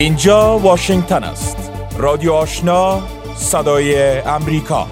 اینجا واشنگتن است. رادیو آشنا، صدای امریکا.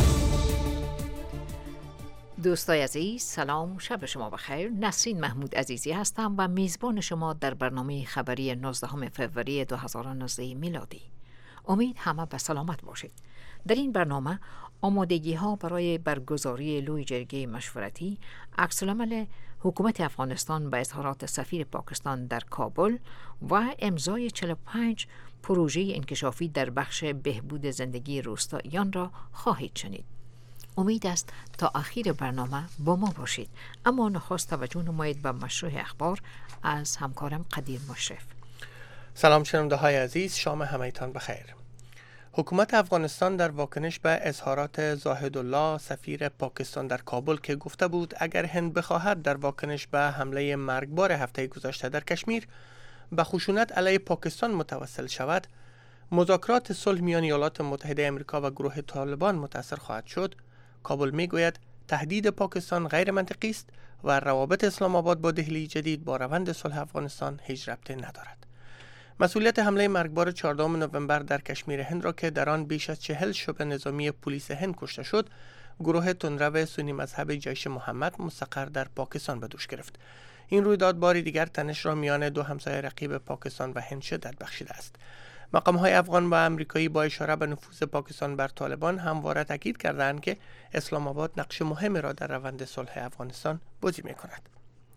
دوستای عزیز، سلام، شب شما بخیر. نسرین محمود عزیزی هستم و میزبان شما در برنامه خبری 19 فوریه 2019 میلادی. امید همه به سلامت باشید. در این برنامه آمادگی ها برای برگزاری لوی جرگه مشورتی، عکس‌العمل حکومت افغانستان به اظهارات سفیر پاکستان در کابل و امضای 45 پروژه انکشافی در بخش بهبود زندگی روستاییان را خواهید شنید. امید است تا آخر برنامه با ما باشید. اما نخست توجه نمایید به مشروع اخبار از همکارم قدیر مشرف. سلام شنونده های عزیز، شام همه‌تان بخیر. حکومت افغانستان در واکنش به اظهارات زاهدالله سفیر پاکستان در کابل که گفته بود اگر هند بخواهد در واکنش به حمله مرگبار هفته گذشته در کشمیر به خشونت علیه پاکستان متوسل شود، مذاکرات صلح میان ایالات متحده آمریکا و گروه طالبان متاثر خواهد شد، کابل میگوید تهدید پاکستان غیر منطقی است و روابط اسلام آباد با دهلی جدید با روند صلح افغانستان هیچ ربطی ندارد. مسئولیت حمله مرگبار 14 نوامبر در کشمیر هند را که در آن بیش از 40 شبه نظامی پلیس هند کشته شد، گروه تندرو سنی مذهب جیش محمد مستقر در پاکستان به دوش گرفت. این رویداد باری دیگر تنش را میان دو همسایه رقیب پاکستان و هند شدت بخشیده است. مقام‌های افغان و آمریکایی با اشاره به نفوذ پاکستان بر طالبان همواره تاکید کردند که اسلام آباد نقش مهمی را در روند صلح افغانستان بازی می‌کند.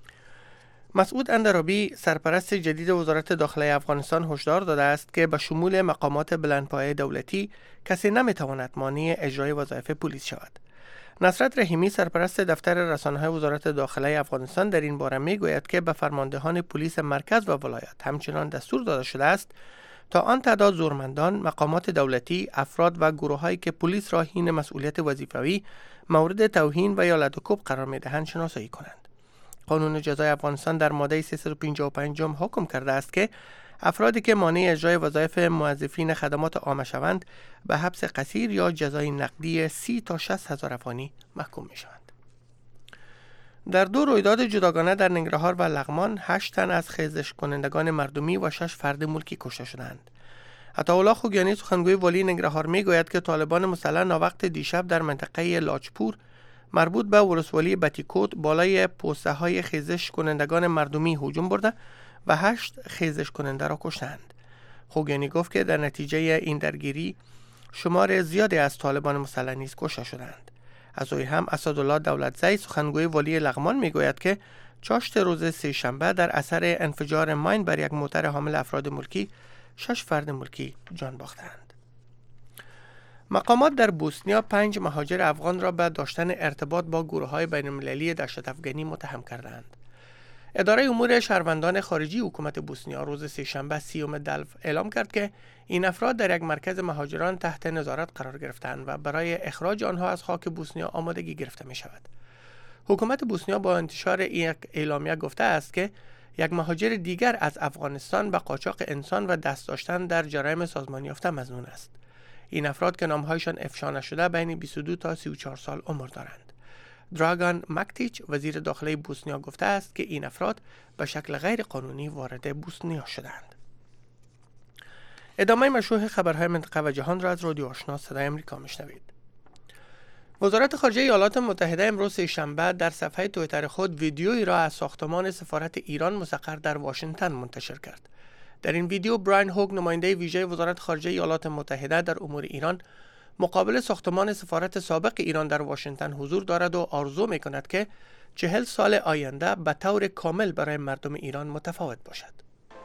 مسعود اندرابی سرپرست جدید وزارت داخلی افغانستان هشدار داده است که به شمول مقامات بلندپایه دولتی کسی نمی‌تواند مانع اجرای وظایف پلیس شود. نصرت رحیمی سرپرست دفتر رسانه‌های وزارت داخلی افغانستان در این باره می‌گوید که به فرماندهان پلیس مرکز و ولایت همچنان دستور داده شده است تا آن تعداد زورمندان، مقامات دولتی، افراد و گروه‌هایی که پلیس را حین مسئولیت وظیفوی مورد توهین و یا لدوکوب قرار می‌دهند شناسایی کنند. قانون جزای افغانستان در ماده 355 حکم کرده است که افرادی که مانع اجرای وظایف موظفین خدمات عامه شوند به حبس قصیر یا جزای نقدی 30 تا 60 هزار افغانی محکوم می شوند. در دو رویداد جداگانه در ننگرهار و لغمان 8 تن از خیزش کنندگان مردمی و 6 فرد ملکی کشته شدند. عطاالله خوگیانی سخنگوی والی ننگرهار می گوید که طالبان مسلح ناوقت دیشب در منطقه لاجپور مربوط به ولسوالی بتیکوت بالای پوسته های خیزش کنندگان مردمی هجوم برده و 8 خیزش کننده را کشتند. خوگیانی گفت که در نتیجه این درگیری شمار زیادی از طالبان مسلح نیز کشته شدند. از اوی هم اسدالله دولتزی سخنگوی والی لغمان میگوید که چاشت روز سه‌شنبه در اثر انفجار ماین بر یک موتر حامل افراد ملکی 6 فرد ملکی جان باختند. مقامات در بوسنیا 5 مهاجر افغان را به داشتن ارتباط با گروه‌های بین‌المللی دهشت افغانی متهم کردند. اداره امور شهروندان خارجی حکومت بوسنیا روز سه‌شنبه 30 دلو اعلام کرد که این افراد در یک مرکز مهاجران تحت نظارت قرار گرفتند و برای اخراج آنها از خاک بوسنیا آمادگی گرفته می شود. حکومت بوسنیا با انتشار یک اعلامیه گفته است که یک مهاجر دیگر از افغانستان به قاچاق انسان و دست داشتن در جرایم سازمانی یافته مظنون است. این افراد که نامهایشان افشا نشده بین 22 تا 34 سال عمر دارند. دراگان مکتیچ وزیر داخلی بوسنیا گفته است که این افراد به شکل غیر قانونی وارد بوسنیا شدند. ادامه مشروع خبرهای منطقه و جهان را از رادیو آشنا صدای امریکا میشنوید. وزارت خارجه ایالات متحده امروز شنبه در صفحه توییتر خود ویدیویی را از ساختمان سفارت ایران مستقر در واشنگتن منتشر کرد. در این ویدیو براین هوگ نماینده ویژه وزارت خارجه ایالات متحده در امور ایران مقابل ساختمان سفارت سابق ایران در واشنگتن حضور دارد و آرزو می‌کند که 40 سال آینده به طور کامل برای مردم ایران متفاوت باشد.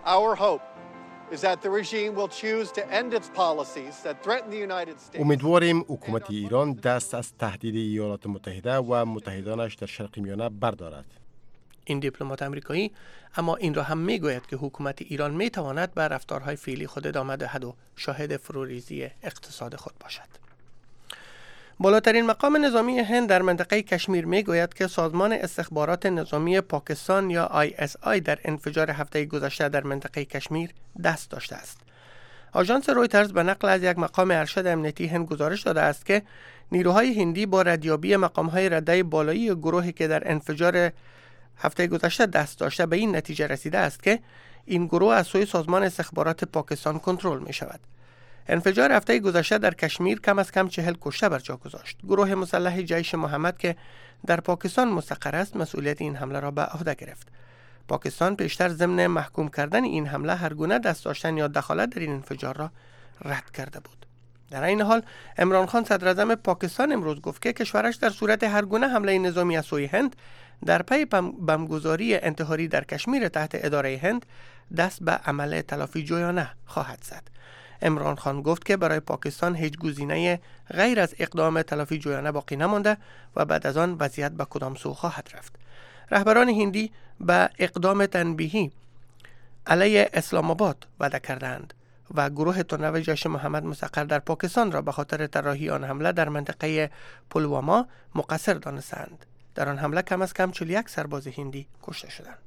امیدواریم حکومت ایران دست از تهدید ایالات متحده و متحدانش در شرق میانه بردارد. این دیپلمات آمریکایی اما این را هم میگوید که حکومت ایران میتواند به رفتارهای فعلی خود ادامه دهد و شاهد فروریزی اقتصاد خود باشد. بالاترین مقام نظامی هند در منطقه کشمیر میگوید که سازمان استخبارات نظامی پاکستان یا ISI در انفجار هفته گذشته در منطقه کشمیر دست داشته است. آژانس رویترز به نقل از یک مقام ارشد امنیتی هند گزارش داده است که نیروهای هندی با ردیابی مقام‌های رده بالایی گروهی که در انفجار هفته گذشته دست داشته به این نتیجه رسیده است که این گروه از سوی سازمان استخبارات پاکستان کنترل می شود. انفجار هفته گذشته در کشمیر کم از کم 40 کشته بر جا گذاشت. گروه مسلح جیش محمد که در پاکستان مستقر است مسئولیت این حمله را به عهده گرفت. پاکستان پیشتر ضمن محکوم کردن این حمله هر گونه دست داشتن یا دخالت در این انفجار را رد کرده بود. در این حال عمران خان صدراعظم پاکستان امروز گفت که کشورش در صورت هر گونه حمله نظامی از سوی هند در پی بمبگذاری انتحاری در کشمیر تحت اداره هند دست به عمل تلافی جویانه خواهد زد. عمران خان گفت که برای پاکستان هیچ گزینه غیر از اقدام تلافی جویانه باقی نمانده و بعد از آن وضعیت به کدام سو خواهد رفت. رهبران هندی به اقدام تنبیهی علیه اسلام آباد وعده کردند و گروه تندرو جیش محمد مستقر در پاکستان را به خاطر طراحی آن حمله در منطقه پلواما مقصر دانستند. در آن حمله کم از کم 41 سرباز هندی کشته شدند.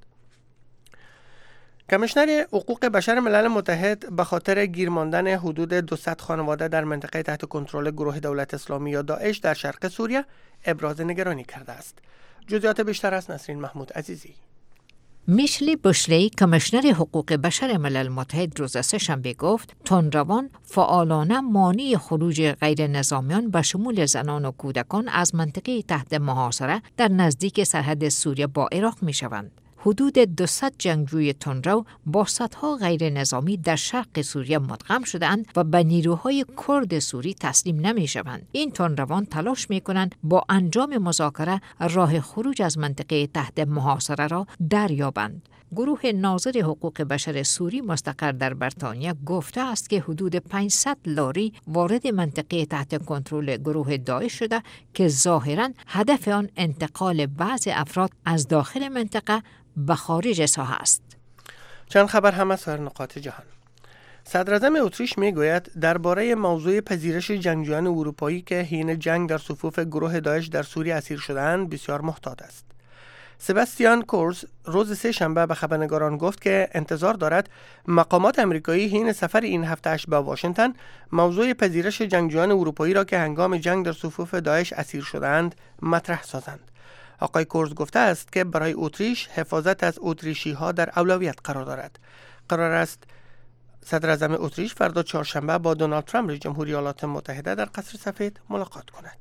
کمیشنر حقوق بشر ملل متحد به خاطر گیر ماندن حدود 200 خانواده در منطقه تحت کنترل گروه دولت اسلامی یا داعش در شرق سوریه ابراز نگرانی کرده است. جزئیات بیشتر از نسرین محمود عزیزی. میشلی بوشلی کمیشنر حقوق بشر ملل متحد روز سه‌شنبه گفت تندروان فعالانه مانع خروج غیر نظامیان به شمول زنان و کودکان از منطقه تحت محاصره در نزدیک سرحد سوریه با عراق می شوند. حدود 200 جنگجوی تندرو با صدها غیر نظامی در شرق سوریه مدغم شدند و به نیروهای کرد سوری تسلیم نمی شوند. این تندروان تلاش می کنند با انجام مذاکره راه خروج از منطقه تحت محاصره را دریابند. گروه ناظر حقوق بشر سوری مستقر در بریتانیا گفته است که حدود 500 لاری وارد منطقه تحت کنترل گروه داعش شده که ظاهراً هدف آن انتقال بعضی افراد از داخل منطقه به خارج ساحه است. چند خبر هم از سایر نقاط جهان. صدراعظم اتریش میگوید درباره موضوع پذیرش جنگجویان اروپایی که حین جنگ در صفوف گروه داعش در سوریه اسیر شده‌اند بسیار محتاط است. سباستیان کورز روز سه‌شنبه به خبرنگاران گفت که انتظار دارد مقامات آمریکایی حین سفر این هفته‌اش به واشنگتن موضوع پذیرش جنگجویان اروپایی را که هنگام جنگ در صفوف داعش اسیر شده‌اند مطرح سازند. آقای کورز گفته است که برای اتریش حفاظت از اتریشی‌ها در اولویت قرار دارد. قرار است صدراعظم اتریش فردا چهارشنبه با دونالد ترامپ رئیس جمهوری ایالات متحده در قصر سفید ملاقات کند.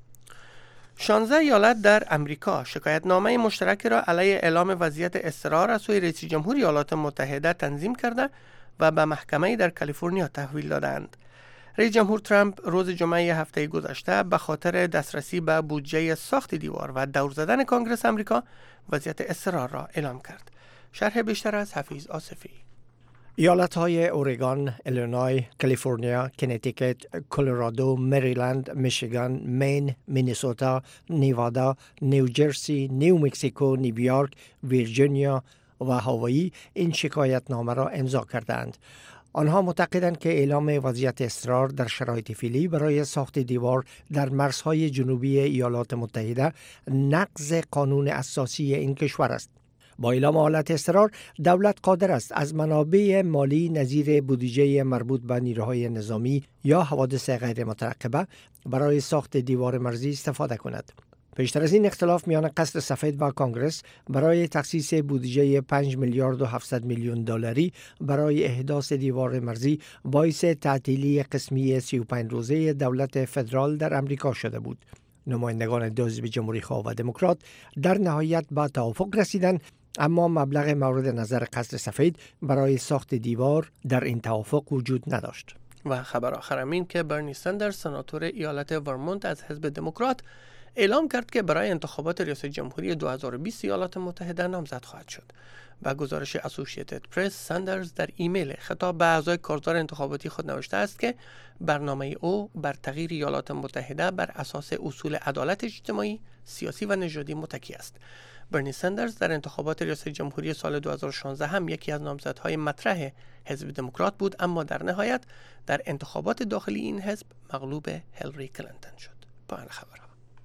16 ایالت در امریکا شکایتنامه مشترک را علیه اعلام وضعیت اضطرار از سوی رئیس جمهوری ایالات متحده تنظیم کرده و به محکمه در کالیفرنیا تحویل دادند. رئیس جمهور ترامپ روز جمعه هفته گذشته به خاطر دسترسی به بودجه ساخت دیوار و دور زدن کنگره آمریکا وضعیت اضطرار را اعلام کرد. شرح بیشتر از حفیظ آصفی. ایالت‌های اورگان، ایلینوی، کالیفرنیا، کنتیکت، کلرادو، مریلند، میشیگان، مین، مینیسوتا، نیوادا، نیوجرسی، نیو مکزیکو، نیویورک، ویرجینیا و هاوایی این شکایتنامه را امضا کردند. آنها معتقدند که اعلام وضعیت اضطرار در شرایط فعلی برای ساخت دیوار در مرزهای جنوبی ایالات متحده نقض قانون اساسی این کشور است. با اعلام حالت اضطرار دولت قادر است از منابع مالی نظیر بودجه مربوط به نیروهای نظامی یا حوادث غیر مترقبه برای ساخت دیوار مرزی استفاده کند. پیشتر از این اختلاف میان قصر سفید و کانگرس برای تخصیص بودجه 5 میلیارد و 700 میلیون دلاری برای احداث دیوار مرزی باعث تعطیلی قسمی 35 روزه دولت فدرال در امریکا شده بود. نمایندگان دو حزب جمهوری‌خواه و دموکرات در نهایت به توافق رسیدند، اما مبلغ مورد نظر قصر سفید برای ساخت دیوار در این توافق وجود نداشت. و خبر آخر این که برنی سندرز سناتور ایالت ورمونت از حزب دموکرات اعلام کرد که برای انتخابات ریاست جمهوری 2020 ایالات متحده نامزد خواهد شد. با گزارش اسوسییتد پرس، سندرز در ایمیل خطاب به اعضای کارزار انتخاباتی خود نوشته است که برنامه او بر تغییر ایالات متحده بر اساس اصول عدالت اجتماعی، سیاسی و نژادی متکی است. برنی سندرز در انتخابات ریاست جمهوری سال 2016 هم یکی از نامزدهای مطرح حزب دموکرات بود، اما در نهایت در انتخابات داخلی این حزب مغلوب هیلاری کلینتون شد. پایان خبرها.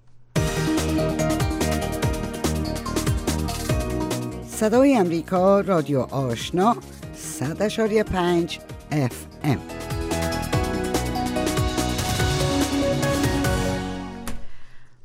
صدای امریکا، رادیو آشنا، 100.5 FM.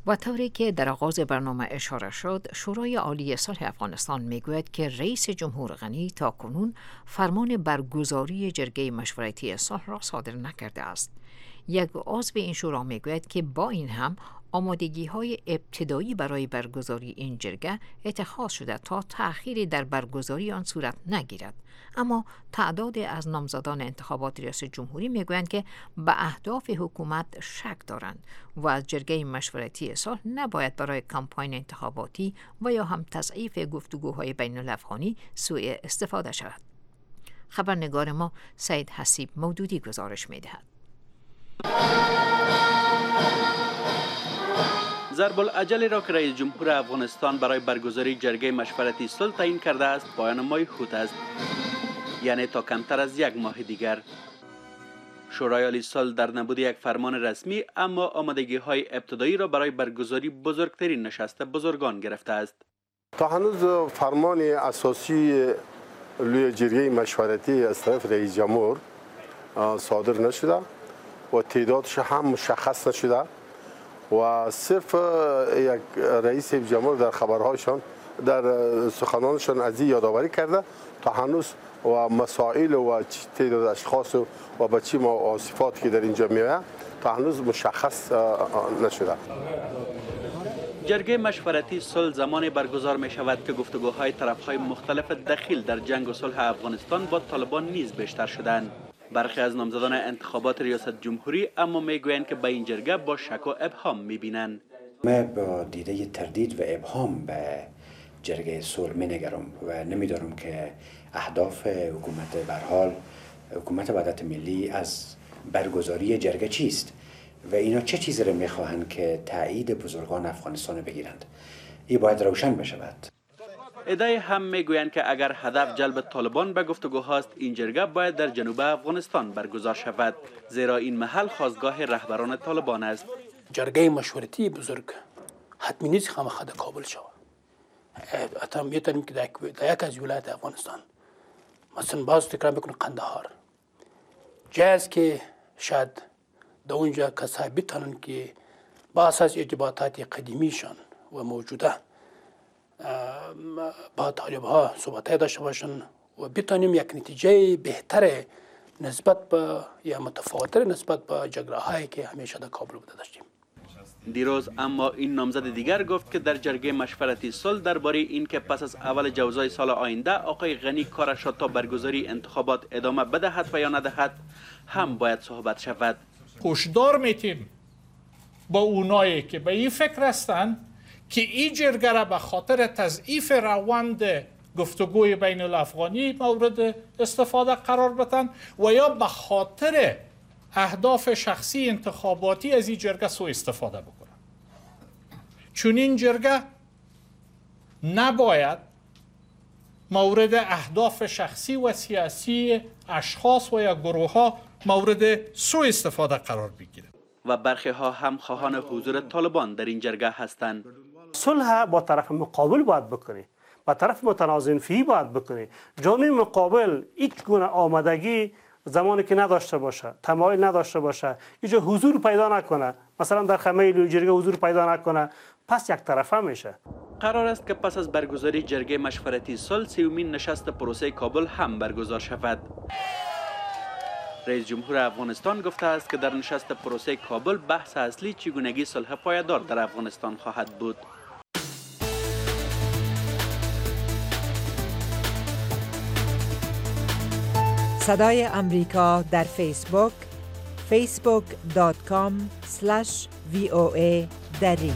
و طوری که در آغاز برنامه اشاره شد، شورای عالی صلح افغانستان میگوید که رئیس جمهور غنی تاکنون فرمان برگزاری جرگه مشورتی صلح را صادر نکرده است. یک عضو این شورا میگوید که با این هم آمادگی‌های ابتدایی برای برگزاری این جرگه اتخاذ شده تا تأخیری در برگزاری آن صورت نگیرد. اما تعدادی از نامزدان انتخابات ریاست جمهوری میگویند که به اهداف حکومت شک دارند و از جرگه مشورتی صلح نباید برای کمپاین انتخاباتی و یا هم تضعیف گفتگوهای بین الافغانی سوء استفاده شود. خبرنگار ما سید حسیب مودودی گزارش می‌دهد. ضرب العجل را که رئیس جمهور افغانستان برای برگزاری جرگه مشورتی صلح تعیین کرده است پایان ماه خود است، یعنی تا کمتر از یک ماه دیگر. شورای عالی صلح در نبود یک فرمان رسمی اما آمادگی‌های ابتدایی را برای برگزاری بزرگترین نشست بزرگان گرفته است. تا هنوز فرمان اساسی روی جرگه مشورتی از طرف رئیس جمهور صادر نشده و تعدادش هم مشخص نشده و صرف یک رئیس جمهور در خبرهایشان در سخنانشان از این یادآوری کرده تا هنوز و مسائل و تعداد اشخاص و به چه صفاتی که در اینجا میآید تا هنوز مشخص نشده. جرگه مشورتی صلح زمانی برگزار می شود که گفتگوهای طرفهای مختلف دخیل در جنگ و صلح افغانستان با طالبان نیز بیشتر شدند. برخی از نامزدان انتخابات ریاست جمهوری اما میگویند که به این جرگه با شک و ابهام میبینند. من با دیده تردید و ابهام به جرگه صلح مینگرم و نمیدارم که اهداف حکومت به هر حال حکومت وحدت ملی از برگزاری جرگه چیست و اینا چه چیزی را میخواهند که تایید بزرگان افغانستان بگیرند. این باید روشن بشود. ادعای هم میگویند که اگر هدف جلب طالبان به گفتگوهاست این جرگه باید در جنوب افغانستان برگزار شود، زیرا این محل خاستگاه رهبران طالبان است. جرگه مشورتی بزرگ حتمی نیست که خامخا در کابل شود. حتی میتونیم که در یک از ولایت افغانستان مثلا باز تکرار بکنه قندهار جای است که شاید در اونجا کسایی بتانن که با اساس ارتباطات قدیمیشان و موجوده با طالب ها صحبت داشته باشن و بتانیم یک نتیجه بهتر نسبت به یا متفاوتر نسبت به جگره‌هایی که همیشه در کابل بوده داشتیم. دیروز اما این نامزد دیگر گفت که در جرگه مشورتی صلح درباره این که پس از اول جوزای سال آینده آقای غنی کارش را تا برگزاری انتخابات ادامه بدهد و یا ندهد هم باید صحبت شود. هشدار میتیم با اونایی که به این فکر هستند که این جرگه را به خاطر تضعیف روند گفتگوی بین الافغانی مورد استفاده قرار بدن و یا به خاطر اهداف شخصی انتخاباتی از این جرگه سوء استفاده بکنن. چون این جرگه نباید مورد اهداف شخصی و سیاسی اشخاص و یا گروه ها مورد سوء استفاده قرار بگیره. و برخی ها هم خواهان حضور طالبان در این جرگه هستند. صلح با طرف مقابل باید بکنی، با طرف متنازع فیه باید بکنی. جانب مقابل هیچ گونه آمادگی زمانی که نداشته باشه، تمایل نداشته باشه، اینجا حضور پیدا نکنه، مثلا در خیمه جرگه حضور پیدا نکنه، پس یک طرفه میشه. قرار است که پس از برگزاری جرگه مشورتی صلح 30مین نشست پروسه کابل هم برگزار شود. رئیس جمهور افغانستان گفته است که در نشست پروسه کابل بحث اصلی چگونگی صلح پایدار در افغانستان خواهد بود. صدای امریکا در فیسبوک facebook.com/VOA دری.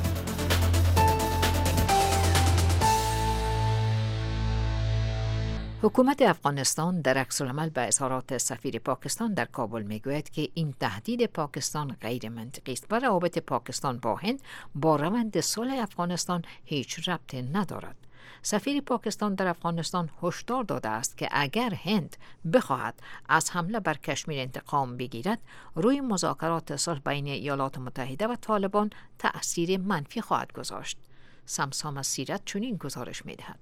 حکومت افغانستان در عکس‌العمل به اظهارات سفیر پاکستان در کابل میگوید که این تهدید پاکستان غیر منطقی است و روابط پاکستان با هند با روند صلح افغانستان هیچ ربطی ندارد. سفیر پاکستان در افغانستان هشدار داده است که اگر هند بخواهد از حمله بر کشمیر انتقام بگیرد، روی مذاکرات صلح بین ایالات متحده و طالبان تأثیر منفی خواهد گذاشت. سمسام از سیرت چنین گزارش می‌دهد.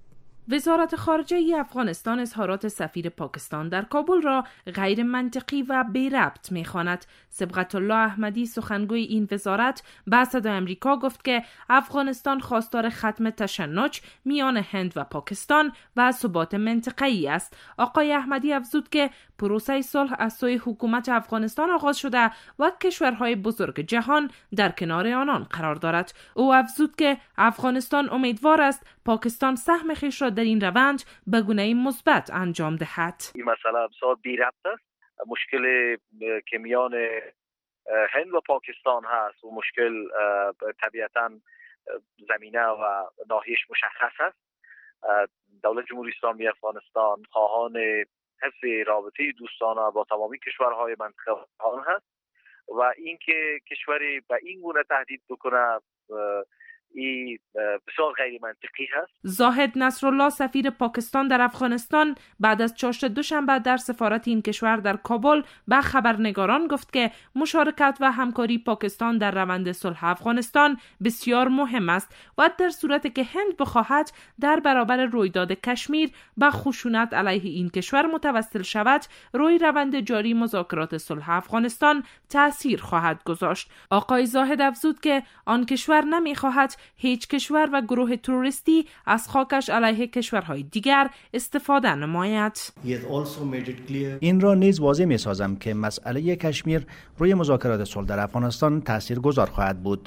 وزارت خارجه افغانستان اظهارات سفیر پاکستان در کابل را غیر منطقی و بی ربط می‌خواند. صبغت الله احمدی سخنگوی این وزارت به صدای آمریکا گفت که افغانستان خواستار ختم تشنج میان هند و پاکستان و ثبات منطقه‌ای است. آقای احمدی افزود که پروسه صلح از سوی حکومت افغانستان آغاز شده و کشورهای بزرگ جهان در کنار آنان قرار دارد. او افزود که افغانستان امیدوار است پاکستان سهم خویش را در این روند به گونه مثبت انجام دهد. این مسئله بسیار بی ربط است. مشکل که میان هند و پاکستان هست و مشکل طبیعتاً زمینه و ناحیه‌اش مشخص است. دولت جمهوری اسلامی افغانستان خواهان حفظ رابطه دوستانه با تمامی کشورهای منطقه هست و اینکه کشوری به این گونه تهدید بکنه این بسیار غیر منطقی هست. زاهد نصرالله سفیر پاکستان در افغانستان بعد از چاشت دوشنبه در سفارت این کشور در کابل به خبرنگاران گفت که مشارکت و همکاری پاکستان در روند صلح افغانستان بسیار مهم است و در صورتی که هند بخواهد در برابر رویداد کشمیر به خشونت علیه این کشور متوسل شود، روی روند جاری مذاکرات صلح افغانستان تأثیر خواهد گذاشت. آقای زاهد افزود که آن کشور نمی‌خواهد هیچ کشور و گروه تروریستی از خاکش علیه کشورهای دیگر استفاده نماید. این را نیز واضح می‌سازم که مسئله کشمیر روی مذاکرات صلح در افغانستان تاثیرگذار خواهد بود.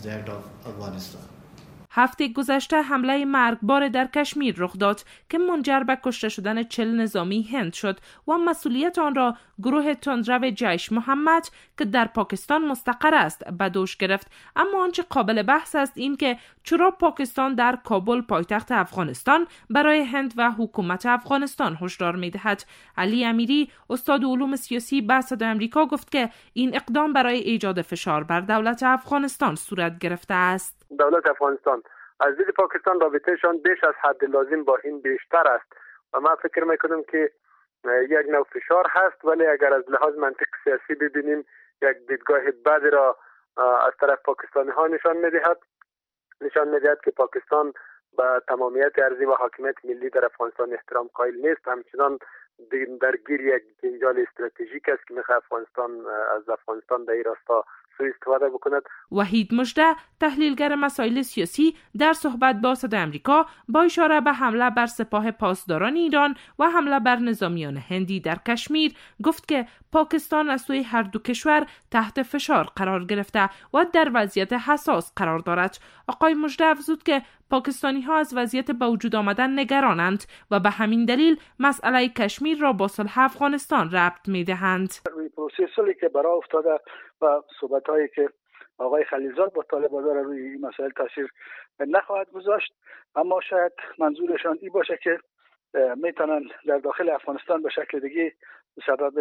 هفته گذشته حمله مرگبار در کشمیر رخ داد که منجر به کشته شدن 40 نظامی هند شد و مسئولیت آن را گروه تندرو جیش محمد که در پاکستان مستقر است به دوش گرفت. اما آنچه قابل بحث است این که چرا پاکستان در کابل پایتخت افغانستان برای هند و حکومت افغانستان هشدار می‌دهد. علی امیری استاد علوم سیاسی به صدای آمریکا گفت که این اقدام برای ایجاد فشار بر دولت افغانستان صورت گرفته است. دولت افغانستان از دید پاکستان رابطهشان بیش از حد لازم با هند بیشتر است و من فکر میکنم که یک نوع فشار هست، ولی اگر از لحاظ منطق سیاسی ببینیم یک دیدگاه بدی را از طرف پاکستانی ها نشان میدهد که پاکستان به تمامیت ارضی و حاکمیت ملی در افغانستان احترام قائل نیست، همچنان درگیر یک جنجال استراتژیک است که میخواد از افغانستان در این راستا سوء استفاده بکند. وحید مژده تحلیلگر مسائل سیاسی در صحبت با صدای آمریکا با اشاره به حمله بر سپاه پاسداران ایران و حمله بر نظامیان هندی در کشمیر گفت که پاکستان از سوی هر دو کشور تحت فشار قرار گرفته و در وضعیت حساس قرار دارد. آقای مژده افزود که پاکستانی ها از وضعیت به وجود آمدن نگرانند و به همین دلیل مسئله کشمیر را با صلح افغانستان ربط می دهند. پروسه صلحی که برای افتاده و صحبت‌هایی که آقای خلیلزاد با طالبان داره روی این مسائل تاثیر نخواهد گذاشت، اما شاید منظورشان این باشه که میتونن در داخل افغانستان به شکل دیگه سبب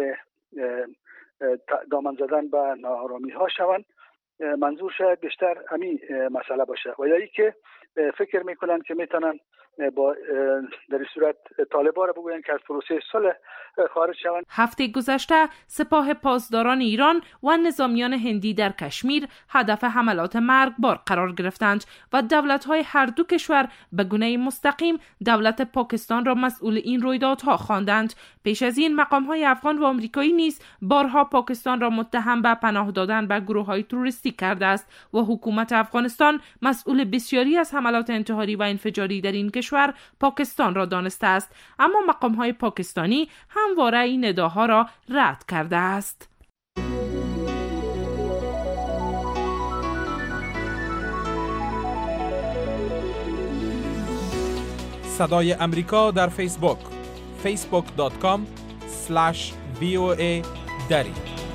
دامن زدن به ناآرامی ها شوند. منظور شاید بیشتر همین مسئله باشه و یا ای که فکر میکنن که میتونن با در این صورت طالبان را بگوین که از پروسه صلح خارج شوند. هفته گذشته سپاه پاسداران ایران و نظامیان هندی در کشمیر هدف حملات مرگبار قرار گرفتند و دولت‌های هر دو کشور به گونه مستقیم دولت پاکستان را مسئول این رویدادها خواندند. پیش از این مقام‌های افغان و آمریکایی نیز بارها پاکستان را متهم به پناه دادن به گروه‌های تروریستی کرده است و حکومت افغانستان مسئول بسیاری از حملات انتحاری و انفجاری در این کشور پاکستان را دانسته است، اما مقام‌های پاکستانی همواره این ادعاها را رد کرده است. صدای امریکا در فیسبوک facebook.com/VOA دری.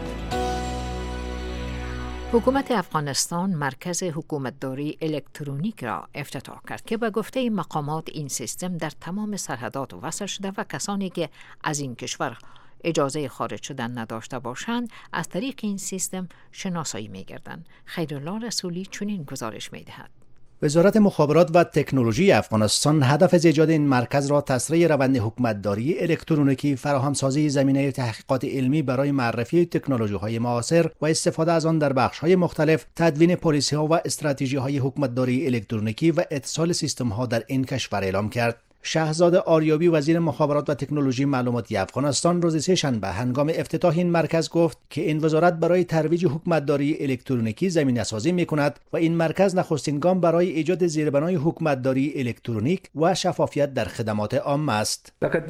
حکومت افغانستان مرکز حکومتداری الکترونیک را افتتاح کرد که به گفته مقامات این سیستم در تمام سرحدات وصل شده و کسانی که از این کشور اجازه خارج شدن نداشته باشند از طریق این سیستم شناسایی می‌گردند. خیرالله رسولی چنین گزارش می‌دهد. وزارت مخابرات و تکنولوژی افغانستان هدف از ایجاد این مرکز را تسریع روند حکومتداری الکترونیکی، فراهمسازی زمینه تحقیقات علمی برای معرفی تکنولوژی‌های معاصر و استفاده از آن در بخش‌های مختلف، تدوین پالیسی‌ها و استراتژی‌های حکومتداری الکترونیکی و اتصال سیستم‌ها در این کشور اعلام کرد. شهزاد آریابی وزیر مخابرات و تکنولوژی معلوماتی افغانستان روز سه‌شنبه هنگام افتتاح این مرکز گفت که این وزارت برای ترویج حکومتداری الکترونیکی زمینه‌سازی می‌کند و این مرکز نخستین گام برای ایجاد زیربنای حکومتداری الکترونیک و شفافیت در خدمات عامه است.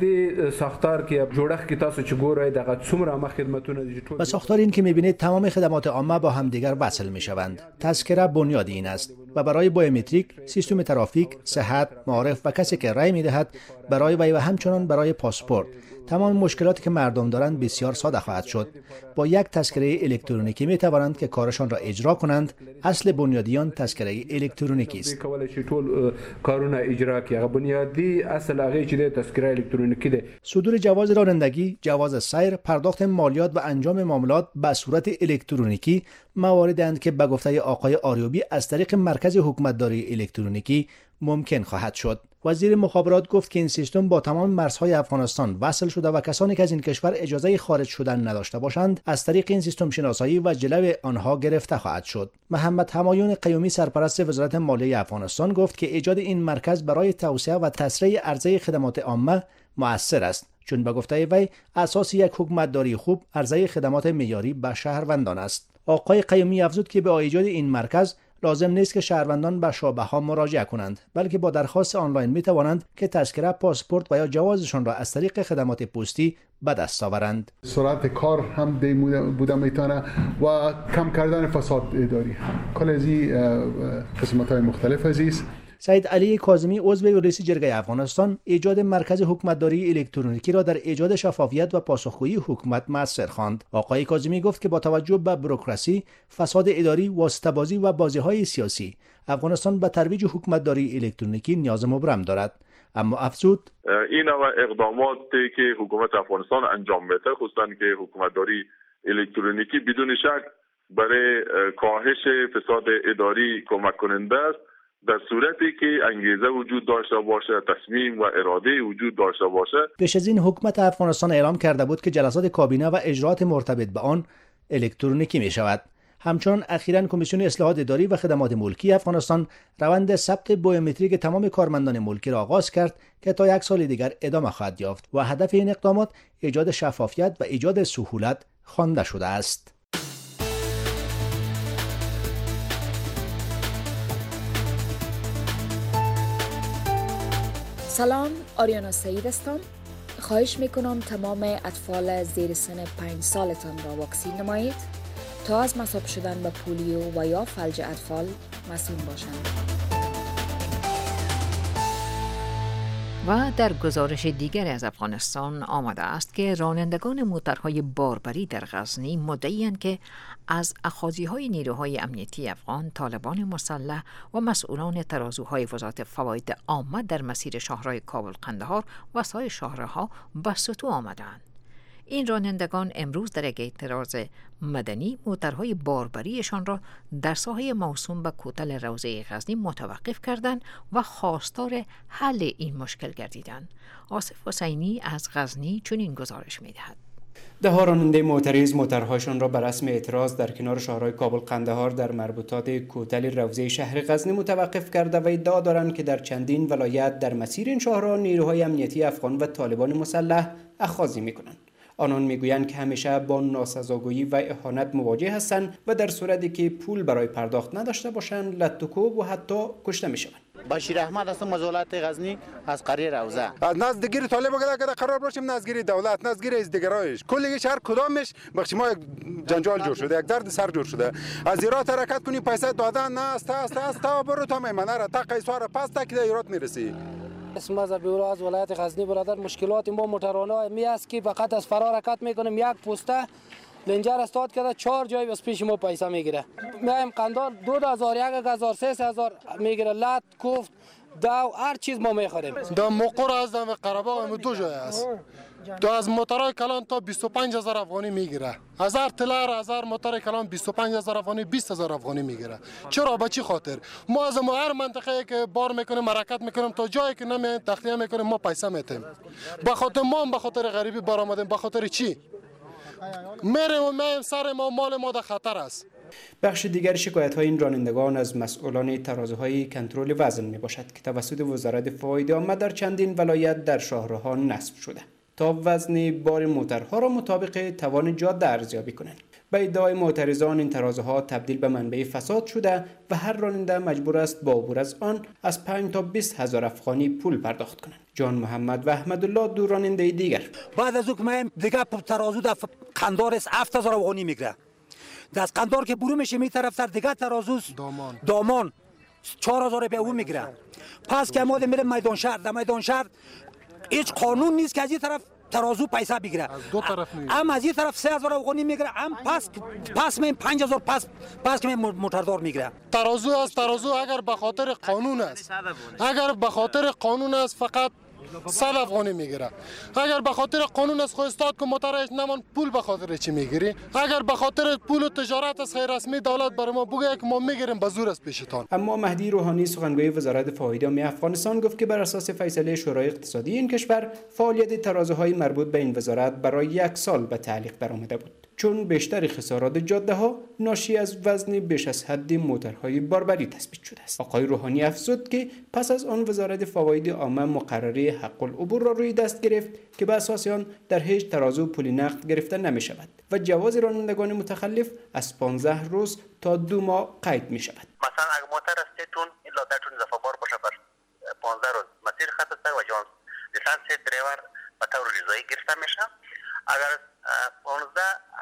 و ساختار این که می‌بینید تمام خدمات عامه با همدیگر وصل می‌شوند. تذکره بنیاد این است و برای بایومتریک، سیستم ترافیک، صحت، معارف و کسی که رای می‌دهد برای وی و همچنان برای پاسپورت تمام مشکلاتی که مردم دارند بسیار ساده خواهد شد. با یک تذکره الکترونیکی می توانند که کارشان را اجرا کنند. اصل بنیادیان تذکره الکترونیکی است. صدور جواز رانندگی، جواز سیر، پرداخت مالیات و انجام معاملات به صورت الکترونیکی مواردند که به گفته آقای آریابی از طریق مرکز حکومتداری الکترونیکی ممکن خواهد شد. وزیر مخابرات گفت که این سیستم با تمام مرزهای افغانستان وصل شده و کسانی که از این کشور اجازه خارج شدن نداشته باشند از طریق این سیستم شناسایی و جلو آنها گرفته خواهد شد. محمد همایون قیومی سرپرست وزارت مالیه افغانستان گفت که ایجاد این مرکز برای توسعه و تسریع عرضه خدمات عامه مؤثر است، چون به گفته وی اساس یک حکومتداری خوب عرضه خدمات معیاری به شهروندان است. آقای قیومی افزود که به ایجاد این مرکز لازم نیست که شهروندان به شعبه‌ها مراجعه کنند، بلکه با درخواست آنلاین می توانند که تذکره، پاسپورت و یا جوازشان را از طریق خدمات پستی به دست آورند. سرعت کار هم بوده میتونه و کم کردن فساد اداری. کل از قسمت‌های مختلف است. سید علی کاظمی عضو رئیس جرگه افغانستان ایجاد مرکز حکومتداری الکترونیکی را در ایجاد شفافیت و پاسخگویی حکومت مؤثر خواند. آقای کاظمی گفت که با توجه به بوروکراسی، فساد اداری، واسطه‌بازی و بازی‌های سیاسی، افغانستان به ترویج حکومتداری الکترونیکی نیاز مبرم دارد. اما افزود این نوع اقداماتی که حکومت افغانستان انجام میده، خصوصا که حکومتداری الکترونیکی بدون شک برای کاهش فساد اداری کمک کننده است. در صورتی که انگیزه وجود داشته باشه، تصمیم و اراده وجود داشته باشه. پیش از این حکومت افغانستان اعلام کرده بود که جلسات کابینه و اجراات مرتبط به آن الکترونیکی می شود. همچنان اخیراً کمیسیون اصلاحات اداری و خدمات ملکی افغانستان روند ثبت بایومتریک تمام کارمندان ملکی را آغاز کرد که تا یک سال دیگر ادامه خواهد یافت و هدف این اقدامات ایجاد شفافیت و ایجاد سهولت خوانده شده است. سلام، آریانا سعید هستم. خواهش میکنم تمام اطفال زیر سن 5 سالتان را واکسین نمایید تا از مصاب شدن به پولیو و یا فلج اطفال مسئول باشند. و در گزارش دیگر از افغانستان آمده است که رانندگان موترهای باربری در غزنی مدعی‌اند که از اخاذی‌های نیروهای امنیتی افغان، طالبان مسلح و مسئولان ترازوهای وزارت فواید عامه در مسیر شاهراه کابل قندهار و سایر شاهراه‌ها به سطوح آمدند. این رانندگان امروز در یک اعتراض مدنی موترهای باربریشان را در ساحه موسوم به کوتل روضه غزنی متوقف کردند و خواستار حل این مشکل گردیدند. آصف حسینی از غزنی چنین گزارش می‌دهد. ده راننده معترض موترهایشان را بر رسم اعتراض در کنار شاهراه کابل قندهار در مربوطات کوتل روضه شهر غزنی متوقف کرده و ادعا دارند که در چندین ولایت در مسیر این شاهراه نیروهای امنیتی افغان و طالبان مسلح اخاذی می‌کنند. آنان میگویند که همیشه با ناسزاگویی و اهانت مواجه هستند و در صورتی که پول برای پرداخت نداشته باشند لطوکوب و حتی کشته میشوند. بشیر احمد هستم از ولایت غزنی از قریه روضه. نزدگیر طالب اگر قرار باشیم نزدگیر دولت نزدگیر از دیگرایش کلی شهر کدامش بخش ما یک جنجال جور شده، یک درد سر جور شده. از ایرات حرکت کنی پیسه دادن نه است تا برو تا میمنه را تا قیصر پس تا که ایرات میرسی. اسم از بیورا از ولایت غزنی برادر مشکلات ما موتورانه می است که فقط از فرار حرکت میکنیم. یک پوسته لنجر استاد کرده 4 جای از پیش ما پیسه میگیره. میایم قندار 2000 1000 3000 میگیره. لات کوفت داو هر چیز ما میخوریم. دا مقر از قره‌باغ دو جای است. تو از موترای کلان تا 25000 افغانی میگیره. 1000 تلر 1000 موتر کلان 25000 افغانی 20000 افغانی میگیره. چرا به چی خاطر؟ ما از هر منطقه که بار میکنیم حرکت میکنیم تا جایی که نمیایم تخلیه میکنیم ما پیسه میتیم. به خاطر ما به خاطر غریبی بار آمدیم. به خاطر چی؟ میریم و میایم سر ما مال ما در خطر است. بخش دیگر شکایت‌های این رانندگان از مسئولان ترازوهای کنترل وزن میباشد که توسط وزارت فواید عامه در چندین ولایت در شهرها نصب شده تا وزن بار موترها را مطابق توان جاده ارزیابی کنند. به ادعای معترضان این ترازوها تبدیل به منبع فساد شده و هر راننده مجبور است با عبور از آن از 5 تا 20 هزار افغانی پول پرداخت کنند. جان محمد و احمدالله دو راننده دیگر بعد از اون دیگه ترازو در قندار است 7000 افغانی میگیره. از قندار که برو میشه می طرف تر دیگه ترازو دامان 4000 روپیه اون میگیره. پس که ما میریم میدان شهر، در میدان شهر هیچ قانون نیست که از این طرف ترازو پیسه بگیره. از دو طرف میگیره. هم از این طرف 3000 افغانی میگیره، هم پس من 5000 پس که موتردار میگیره. ترازو اگر به خاطر قانون است، اگر به خاطر قانون است فقط 100 افغانی میگیره. اگر به خاطر قانون است خو استاد که موترش نمان پول به خاطر چی میگیری؟ اگر به خاطر پول و تجارت است غیر رسمی دولت برای ما بگه که ما میگیریم به زور است پیشتان. اما مهدی روحانی سخنگوی وزارت فواید عامه افغانستان گفت که بر اساس فیصله شورای اقتصادی این کشور فعالیت ترازوهای مربوط به این وزارت برای 1 سال به تعلیق درآمده بود، چون بیشتر خسارات جاده ها ناشی از وزن بیش از حد موترهای باربری تثبیت شده است. آقای روحانی افزود که پس از آن وزارت فواید عامه مقرره حق العبور را روی دست گرفت که به اساس آن در هیچ ترازو پول نقد گرفته نمی شود و جواز رانندگان متخلف از 15 روز تا 2 ماه قید می شود. مثلا اگر موتر است تون الا تون اضافه بار باشه بر 15 روز مسیر خط است و جواز لیسانس دریور به طور رضایی گرفته میشه. اگر 15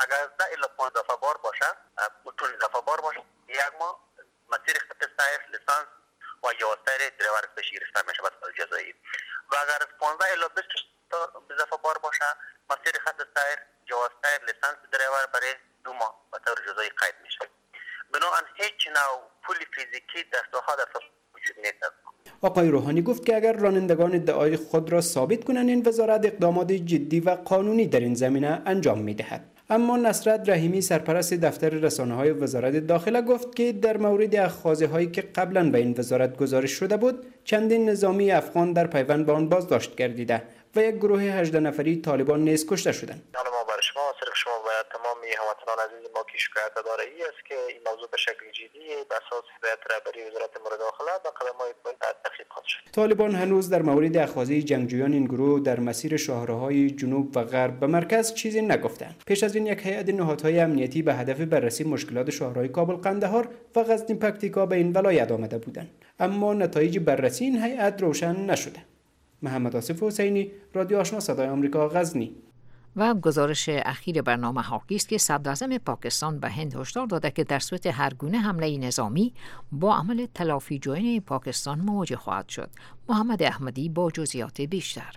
الا 15 اضافه بار باشه تون اضافه بار باشه 1 ماه مسیر خط سایر لیسانس و جواز دریور بهش گرفته میشه به طور جزایی. و اگر 15 الا 20 اضافه بار باشه مسیر خط سایر جواز لیسانس دریور برای 2 ماه به طور جزایی قید میشه. بنابراین هیچ نوع پول فیزیکی دستگاه در وجود نیست. آقای روحانی گفت که اگر رانندگان ادعای خود را ثابت کنند این وزارت اقدامات جدی و قانونی در این زمینه انجام می‌دهد. اما نصرت رحیمی سرپرست دفتر رسانه‌های وزارت داخله گفت که در مورد اخاذه‌هایی که قبلا به این وزارت گزارش شده بود چندین نظامی افغان در پیوند به آن بازداشت گردیده و یک گروه 18 نفری طالبان نیز کشته شدند. ما برای شما باید تمام هموطنان عزیز ما که شکایت دارایی است که این موضوع به شکل جدی به اساس هدایت رهبری وزارت امور داخله به قدم‌های باید تحقیق شد. طالبان هنوز در مورد اخاذه جنگجویان این گروه در مسیر شاهراهای جنوب و غرب به مرکز چیزی نگفتند. پیش از این یک هیئت نهادهای امنیتی به هدف بررسی مشکلات شاهرای کابل قندهار و غزنی پکتیکا به این ولایت آمده بودند، اما نتایج بررسی این هیئت روشن نشده. محمد آصف حسینی، رادیو آشنا صدای آمریکا، غزنی. و گزارش اخیر برنامه حاکی است که صدراعظم پاکستان به هند هشدار داده که در صورت هر گونه حمله نظامی با عمل تلافی جویانه پاکستان مواجه خواهد شد. محمد احمدی با جزئیات بیشتر.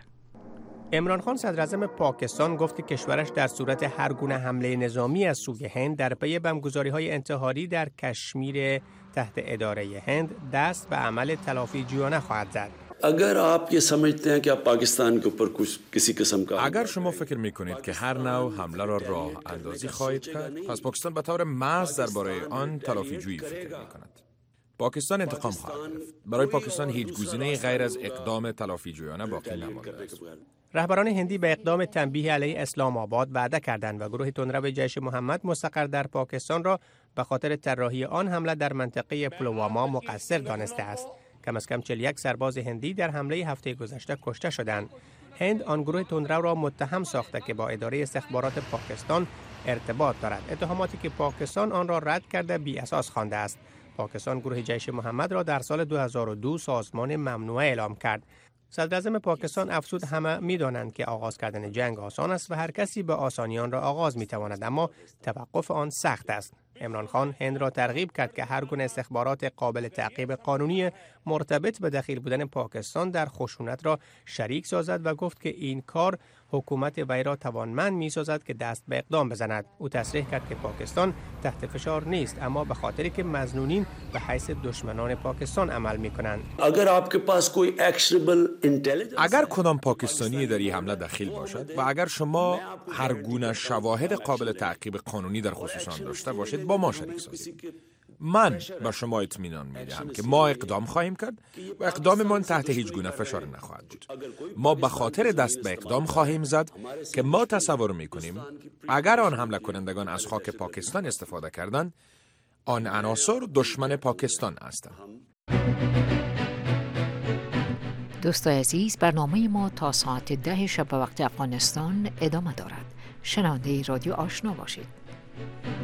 عمران خان صدراعظم پاکستان گفت که کشورش در صورت هر گونه حمله نظامی از سوی هند در پی بمبگذاری‌های انتحاری در کشمیر تحت اداره هند دست به عمل تلافی جویانه خواهد زد. اگر شما فکر می‌کنید که هر نوع حمله را راه اندازی خواهید کرد، پس پاکستان به طور محض درباره آن تلافی جویی فکر می‌کند. پاکستان انتقام خواهد گرفت. برای پاکستان هیچ گزینه‌ای غیر از اقدام تلافی جویانه باقی نمانده است. رهبران هندی به اقدام تنبیه علیه اسلام آباد وعده کردند و گروه تندرو جیش محمد مستقر در پاکستان را به خاطر طراحی آن حمله در منطقه پلواما مقصر دانسته است. کم از کم 41 سرباز هندی در حمله هفته گذشته کشته شدند. هند آن گروه تندرو را متهم ساخته که با اداره استخبارات پاکستان ارتباط دارد. اتهاماتی که پاکستان آن را رد کرده بی اساس خوانده است. پاکستان گروه جیش محمد را در سال 2002 سازمان ممنوعه اعلام کرد. صدراعظم پاکستان افزود همه می‌دانند که آغاز کردن جنگ آسان است و هر کسی به آسانی آن را آغاز می‌تواند، اما توقف آن سخت است. عمران خان هند را ترغیب کرد که هر گونه استخبارات قابل تعقیب قانونی مرتبط به دخیل بودن پاکستان در خشونت را شریک سازد و گفت که این کار حکومت وی را توانمند می‌سازد که دست به اقدام بزند. او تصریح کرد که پاکستان تحت فشار نیست، اما به خاطری که مظنونین به حیث دشمنان پاکستان عمل می‌کنند. اگر کدام پاکستانی در این حمله دخیل باشد و اگر شما هر گونه شواهد قابل تعقیب قانونی در خصوص آن داشته باشید با ما شریک سازید. من به شما اطمینان میدهم که ما اقدام خواهیم کرد و اقداممان تحت هیچ گونه فشار نخواهد بود. ما به خاطر دست به اقدام خواهیم زد که ما تصور میکنیم اگر آن حمله کنندگان از خاک پاکستان استفاده کردند، آن عناصر دشمن پاکستان هستند. دوستای عزیز، برنامه ما تا ساعت 10 شب به وقت افغانستان ادامه دارد. شنونده رادیو آشنا باشید.